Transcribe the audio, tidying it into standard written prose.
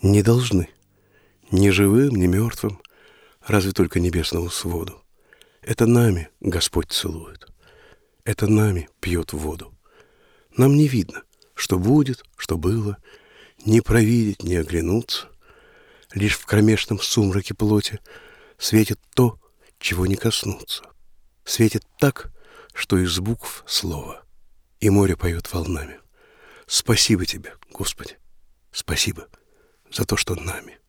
Не должны. Ни живым, ни мертвым, разве только небесному своду. Это нами Господь целует. Это нами пьет воду. Нам не видно, что будет, что было, не провидеть, не оглянуться. Лишь в кромешном сумраке плоти светит то, чего не коснуться. Светит так, что из букв слово, и море поет волнами. Спасибо тебе, Господи, спасибо за то, что нами.